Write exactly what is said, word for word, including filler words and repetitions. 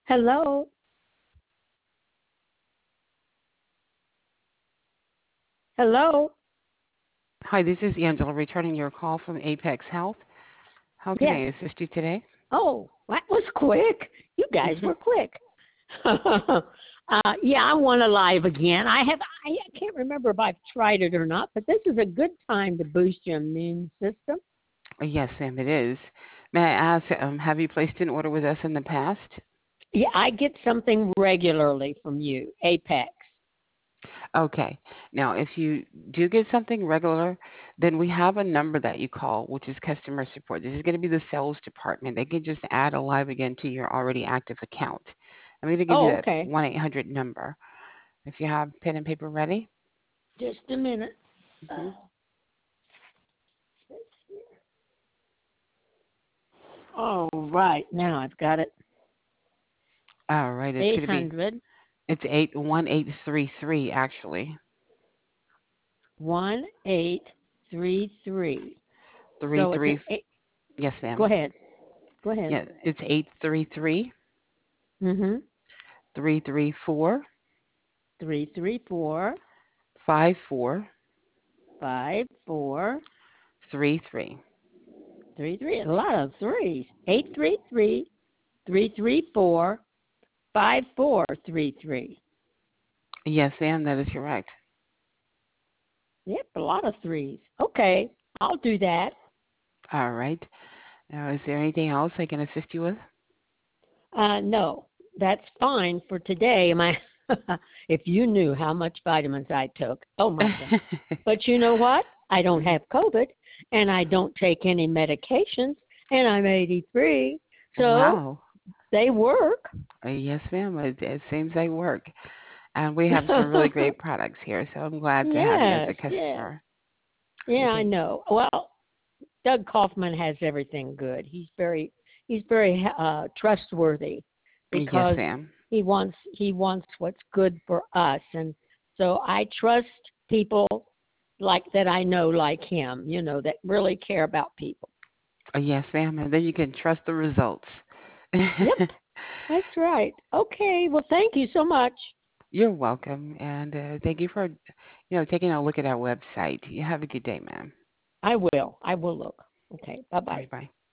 Hello. Hello. Hi, this is Angela returning your call from Apex Health. How can Yes. I assist you today? Oh, that was quick. You guys were quick. uh, yeah, I want to live again. I have. I, I can't remember if I've tried it or not, but this is a good time to boost your immune system. Yes, ma'am, it is. May I ask, um, have you placed an order with us in the past? Yeah, I get something regularly from you, Apex. Okay. Now, if you do get something regular, then we have a number that you call, which is customer support. This is going to be the sales department. They can just add a live again to your already active account. I'm going to give you Oh, that okay. one eight hundred number. If you have pen and paper ready. Just a minute. hmm All right, now I've got it. All right. It's Eight going to be, hundred it's eight one eight three three actually. one eight three three. Three So it's an three. eight. Yes, Go ma'am. ahead. Go ahead. Yeah, it's eight three three Mhm. three three four Three three four five four five four three three. three three. A lot of threes. Eight three three three three four five four three three. Yes, ma'am, that is correct. Yep, a lot of threes. Okay, I'll do that. All right. Now, is there anything else I can assist you with? Uh, no, that's fine for today. My, if you knew how much vitamins I took, oh my goodness. But you know what? I don't have COVID, and I don't take any medications, and I'm eighty-three, so Wow. they work. Uh, Yes, ma'am. It, it seems like work. And we have some really great products here, so I'm glad to have you as a Yes, yes. customer. Yeah, I Okay. know. Well, Doug Kaufman has everything good. He's very he's very uh trustworthy Yes, because ma'am. he wants he wants what's good for us, and so I trust people like that I know like him, you know, that really care about people. Uh, Yes, ma'am. And then you can trust the results. Yep, that's right. Okay, well thank you so much. You're welcome. And uh, thank you for, you know, taking a look at our website. You have a good day, ma'am. I will. I will look. Okay, All bye-bye. right, bye.